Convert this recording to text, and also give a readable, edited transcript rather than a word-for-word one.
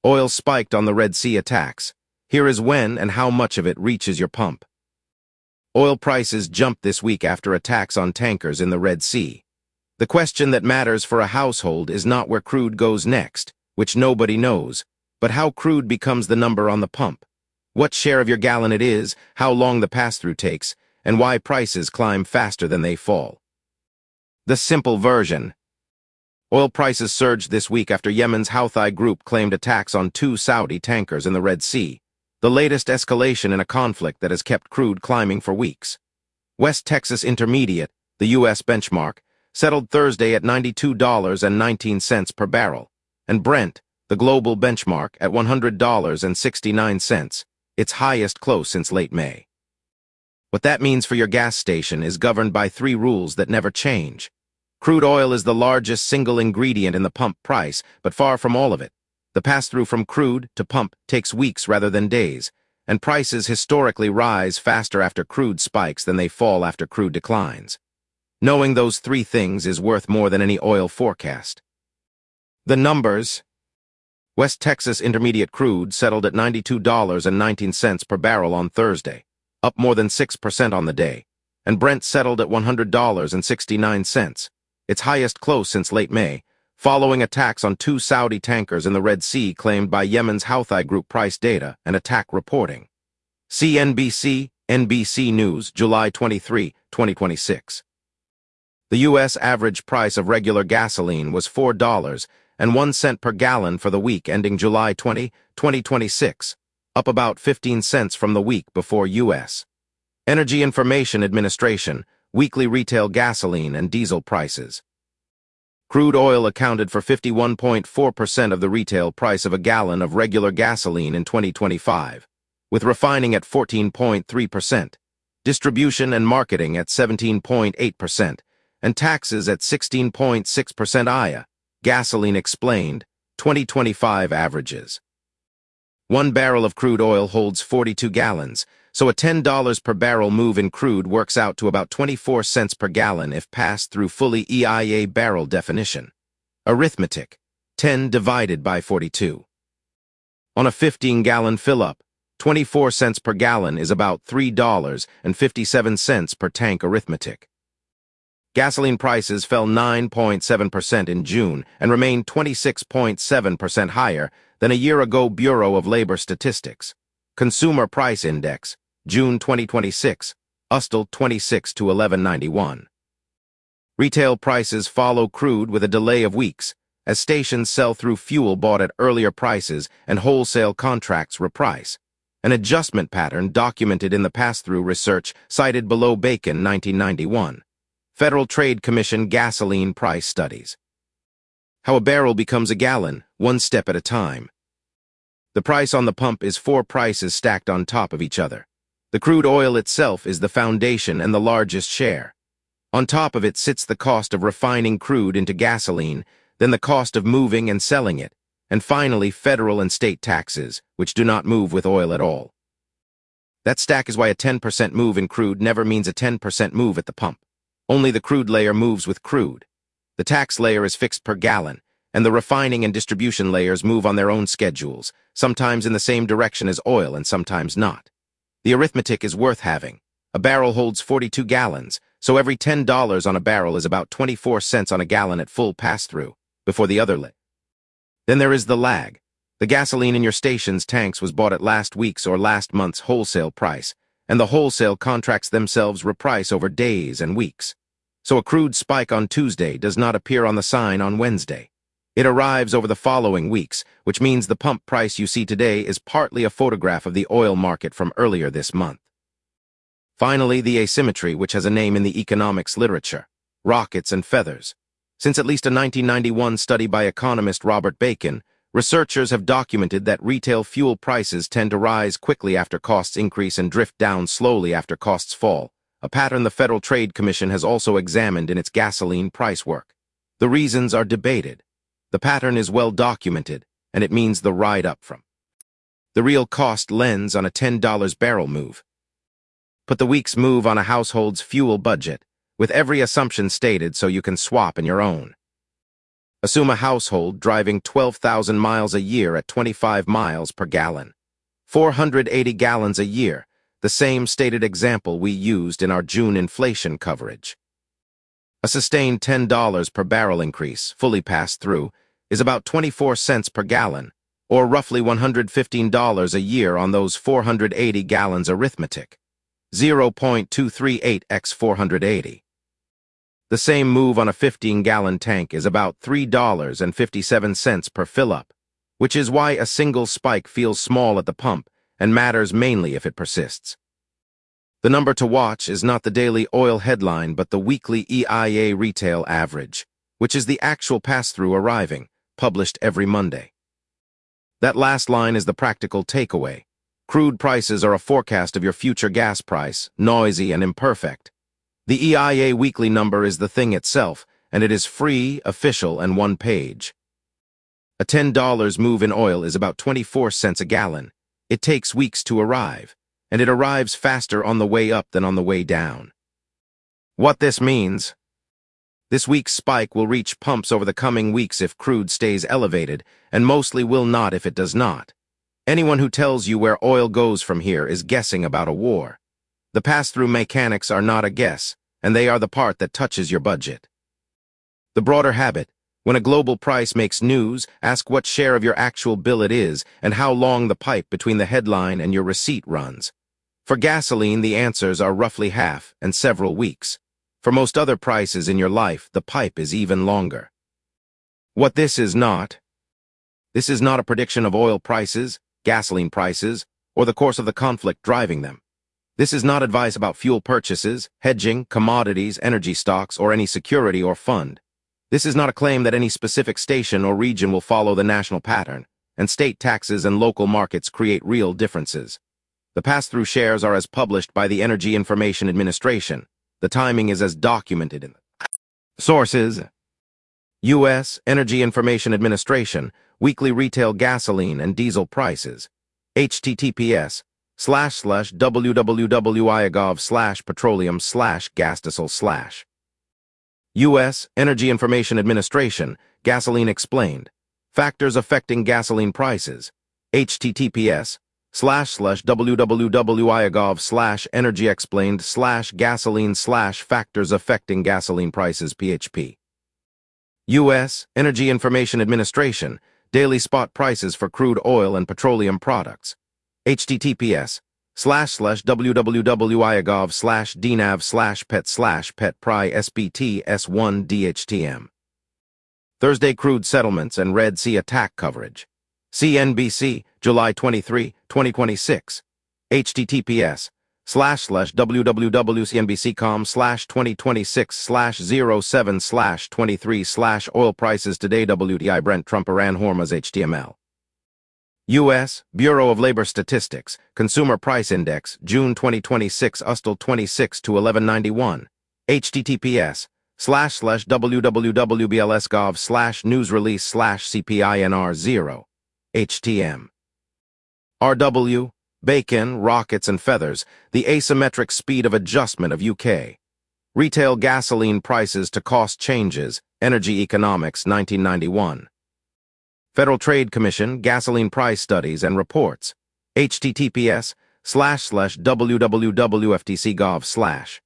Oil spiked on the Red Sea attacks. Here is when and how much of it reaches your pump. Oil prices jumped this week after attacks on tankers in the Red Sea. The question that matters for a household is not where crude goes next, which nobody knows, but how crude becomes the number on the pump. What share of your gallon it is, how long the pass-through takes, and why prices climb faster than they fall. The simple version. Oil prices surged this week after Yemen's Houthi group claimed attacks on 2 Saudi tankers in the Red Sea, the latest escalation in a conflict that has kept crude climbing for weeks. West Texas Intermediate, the U.S. benchmark, settled Thursday at $92.19 per barrel, and Brent, the global benchmark, at $100.69, its highest close since late May. What that means for your gas station is governed by 3 rules that never change. Crude oil is the largest single ingredient in the pump price, but far from all of it. The pass-through from crude to pump takes weeks rather than days, and prices historically rise faster after crude spikes than they fall after crude declines. Knowing those 3 things is worth more than any oil forecast. The numbers. West Texas Intermediate crude settled at $92.19 per barrel on Thursday, up more than 6% on the day, and Brent settled at $100.69, its highest close since late May, following attacks on 2 Saudi tankers in the Red Sea claimed by Yemen's Houthi group price data and attack reporting. CNBC, NBC News, July 23, 2026. The U.S. average price of regular gasoline was $4.01 per gallon for the week ending July 20, 2026, up about 15 cents from the week before U.S. Energy Information Administration, weekly retail gasoline and diesel prices. Crude oil accounted for 51.4% of the retail price of a gallon of regular gasoline in 2025, with refining at 14.3%, distribution and marketing at 17.8%, and taxes at 16.6%. IA, Gasoline Explained, 2025 averages. 1 barrel of crude oil holds 42 gallons, so a $10 per barrel move in crude works out to about 24 cents per gallon if passed through fully EIA barrel definition. Arithmetic: 10 divided by 42. On a 15-gallon fill-up, 24 cents per gallon is about $3.57 per tank arithmetic. Gasoline prices fell 9.7% in June and remained 26.7% higher than a year ago. Bureau of Labor Statistics. Consumer Price Index, June 2026, USTL 26 to 1191. Retail prices follow crude with a delay of weeks, as stations sell through fuel bought at earlier prices and wholesale contracts reprice, an adjustment pattern documented in the pass-through research cited below. Bacon, 1991. Federal Trade Commission Gasoline Price Studies. How a barrel becomes a gallon, 1 step at a time. The price on the pump is 4 prices stacked on top of each other. The crude oil itself is the foundation and the largest share. On top of it sits the cost of refining crude into gasoline, then the cost of moving and selling it, and finally federal and state taxes, which do not move with oil at all. That stack is why a 10% move in crude never means a 10% move at the pump. Only the crude layer moves with crude. The tax layer is fixed per gallon, and the refining and distribution layers move on their own schedules, sometimes in the same direction as oil and sometimes not. The arithmetic is worth having. A barrel holds 42 gallons, so every $10 on a barrel is about 24 cents on a gallon at full pass-through, before the other lit. Then there is the lag. The gasoline in your station's tanks was bought at last week's or last month's wholesale price, and the wholesale contracts themselves reprice over days and weeks. So a crude spike on Tuesday does not appear on the sign on Wednesday. It arrives over the following weeks, which means the pump price you see today is partly a photograph of the oil market from earlier this month. Finally, the asymmetry, which has a name in the economics literature: rockets and feathers. Since at least a 1991 study by economist Robert Bacon, researchers have documented that retail fuel prices tend to rise quickly after costs increase and drift down slowly after costs fall, a pattern the Federal Trade Commission has also examined in its gasoline price work. The reasons are debated. The pattern is well documented, and it means the ride up from the real cost lens on a $10 barrel move. Put the week's move on a household's fuel budget, with every assumption stated so you can swap in your own. Assume a household driving 12,000 miles a year at 25 miles per gallon. 480 gallons a year, the same stated example we used in our June inflation coverage. A sustained $10 per barrel increase, fully passed through, is about 24 cents per gallon, or roughly $115 a year on those 480 gallons arithmetic. 0.238 x 480. The same move on a 15-gallon tank is about $3.57 per fill-up, which is why a single spike feels small at the pump and matters mainly if it persists. The number to watch is not the daily oil headline but the weekly EIA retail average, which is the actual pass-through arriving, published every Monday. That last line is the practical takeaway. Crude prices are a forecast of your future gas price, noisy and imperfect. The EIA weekly number is the thing itself, and it is free, official, and one page. A $10 move in oil is about 24 cents a gallon. It takes weeks to arrive, and it arrives faster on the way up than on the way down. What this means: this week's spike will reach pumps over the coming weeks if crude stays elevated, and mostly will not if it does not. Anyone who tells you where oil goes from here is guessing about a war. The pass-through mechanics are not a guess, and they are the part that touches your budget. The broader habit: when a global price makes news, ask what share of your actual bill it is and how long the pipe between the headline and your receipt runs. For gasoline, the answers are roughly half and several weeks. For most other prices in your life, the pipe is even longer. What this is not a prediction of oil prices, gasoline prices, or the course of the conflict driving them. This is not advice about fuel purchases, hedging, commodities, energy stocks, or any security or fund. This is not a claim that any specific station or region will follow the national pattern, and state taxes and local markets create real differences. The pass-through shares are as published by the Energy Information Administration. The timing is as documented in the sources. U.S. Energy Information Administration, weekly retail gasoline and diesel prices. https://www.iagov/petroleum/gasdiesel/. U.S. Energy Information Administration, gasoline explained. Factors affecting gasoline prices. https://www.iagov/energyexplained/gasoline/factors affecting gasoline prices php. U.S. Energy Information Administration, daily spot prices for crude oil and petroleum products. https://www.iagov/dnav/pet/pet/pri/sbt-s1 Thursday crude settlements and Red Sea attack coverage. CNBC, July 23, 2026. https://www.cnbc.com/2026/07/23/ Oil prices today WTI Brent Trump Iran Hormuz HTML. U.S. Bureau of Labor Statistics, Consumer Price Index, June 2026 USTL 26 to 1191. https://www.blsgov/news release/CPINR0. HTM. RW, Bacon, Rockets and Feathers, the asymmetric speed of adjustment of UK. Retail gasoline prices to cost changes, Energy Economics, 1991. Federal Trade Commission, Gasoline Price Studies and Reports. https://www.ftc.gov/.